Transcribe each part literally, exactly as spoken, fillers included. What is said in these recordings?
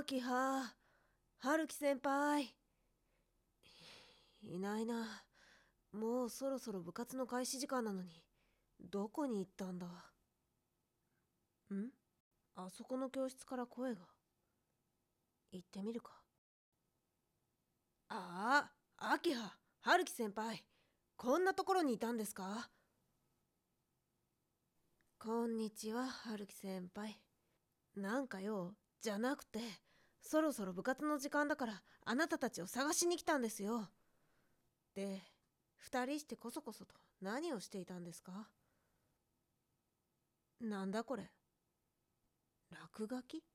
あきは、春樹先輩。いないな。もうそろそろ部活の開始時間なのに、どこに行ったんだ。んあそこの教室から声が。行ってみるか。ああ、あきは、春樹先輩。こんなところにいたんですか？こんにちは、春樹先輩。なんかよ、じゃなくて、そろそろ部活の時間だからあなたたちを探しに来たんですよ。で、二人してこそこそと何をしていたんですか？なんだこれ。落書き？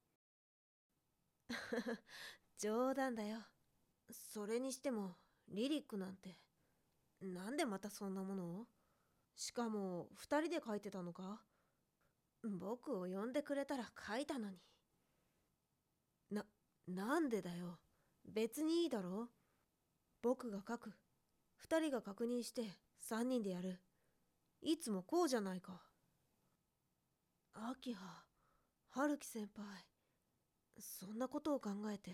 冗談だよ。それにしてもリリックなんて、なんでまたそんなものを？しかも二人で書いてたのか？僕を呼んでくれたら書いたのに。な、なんでだよ。別にいいだろ。僕が書く。二人が確認して三人でやる。いつもこうじゃないか。アキハ、春樹先輩、そんなことを考えて。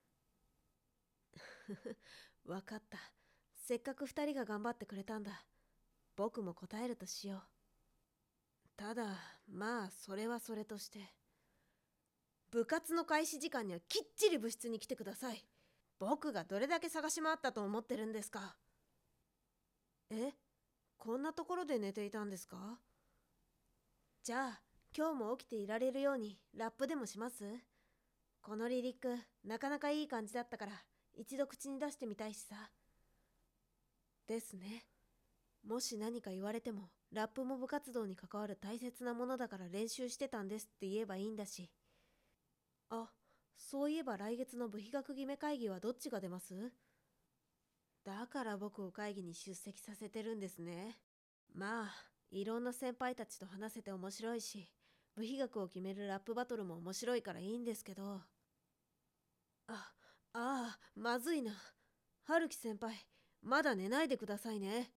わかった。せっかく二人が頑張ってくれたんだ。僕も答えるとしよう。ただ、まあそれはそれとして、部活の開始時間にはきっちり部室に来てください。僕がどれだけ探し回ったと思ってるんですか？え、こんなところで寝ていたんですか？じゃあ今日も起きていられるようにラップでもします？このリリックなかなかいい感じだったから一度口に出してみたいしさ。ですね。もし何か言われてもラップも部活動に関わる大切なものだから練習してたんですって言えばいいんだし。あ、そういえば来月の部費学決め会議はどっちが出ます？だから僕を会議に出席させてるんですね。まあいろんな先輩たちと話せて面白いし、部費学を決めるラップバトルも面白いからいいんですけど。あ、ああ、まずいな。春樹先輩、まだ寝ないでくださいね。